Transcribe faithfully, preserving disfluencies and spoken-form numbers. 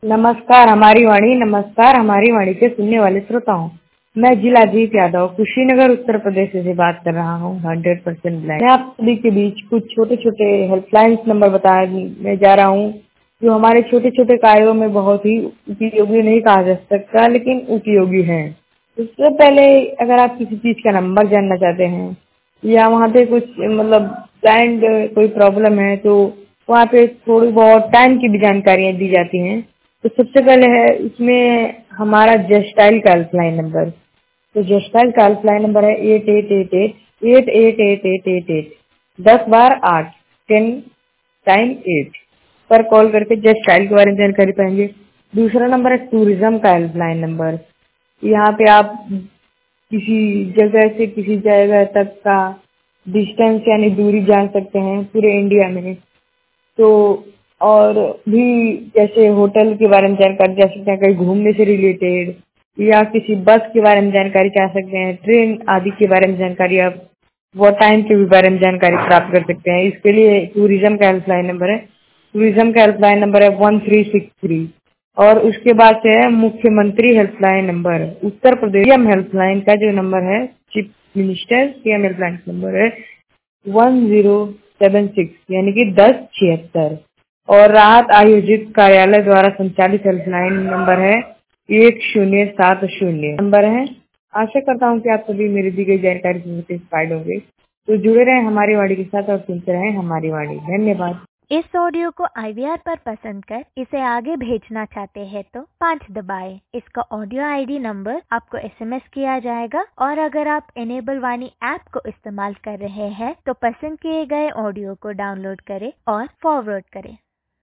नमस्कार हमारी वाणी नमस्कार हमारी वाणी के सुनने वाले श्रोताओं, मैं जिला जीत यादव कुशीनगर उत्तर प्रदेश से बात कर रहा हूँ। Hundred percent black. मैं आप सभी के बीच कुछ छोटे छोटे हेल्पलाइन नंबर बताने जा रहा हूँ जो हमारे छोटे छोटे कार्यों में बहुत ही उपयोगी नहीं कहा जा सकता, लेकिन उपयोगी है। उससे पहले अगर आप किसी चीज का नंबर जानना चाहते हैं या वहाँ पे कुछ मतलब ब्लाइंड कोई प्रॉब्लम है तो वहाँ पे थोड़ी बहुत टाइम की भी जानकारियाँ दी जाती हैं। तो सबसे पहले है इसमें हमारा जस्टाइल का हेल्पलाइन नंबर। तो जस्टाइल का हेल्पलाइन नंबर है eight eight eight eight eight eight eight eight eight eight दस बार आठ टेन टाइम एट पर कॉल करके जस्टाइल के बारे में जानकारी पाएंगे। दूसरा नंबर है टूरिज्म का हेल्पलाइन नंबर। यहाँ पे आप किसी जगह से किसी जगह तक का डिस्टेंस यानी दूरी जान सकते हैं पूरे इंडिया में। तो और भी जैसे होटल के बारे में जानकारी जा सकते हैं, कहीं घूमने से रिलेटेड या किसी बस के बारे में जानकारी चाह सकते हैं, ट्रेन आदि के बारे में जानकारी आप वो टाइम के भी बारे में जानकारी प्राप्त कर सकते हैं। इसके लिए टूरिज्म का हेल्पलाइन नंबर है टूरिज्म का हेल्पलाइन नंबर है वन थ्री सिक्स थ्री। और उसके बाद से है मुख्यमंत्री helpline number. Uttar Pradesh CM helpline का जो नंबर है chief minister CM helpline number है वन जीरो सेवन सिक्स यानी कि दस छिहत्तर। और राहत आयोजित कार्यालय द्वारा संचालित हेल्पलाइन नंबर है एक शून्य सात शून्य नंबर है। आशा करता हूँ कि आप सभी मेरी दी गई जानकारी से सेटिस्फाइड होंगे। तो जुड़े रहें हमारी वाणी के साथ और सुनते रहें हमारी वाणी। धन्यवाद। इस ऑडियो को आई वी आर पर पसंद कर इसे आगे भेजना चाहते हैं तो पाँच दबाएं। इसका ऑडियो आई डी नंबर आपको एस एम एस किया जाएगा और अगर आप इनेबल वाणी ऐप को इस्तेमाल कर रहे हैं तो पसंद किए गए ऑडियो को डाउनलोड करें और फॉरवर्ड करें।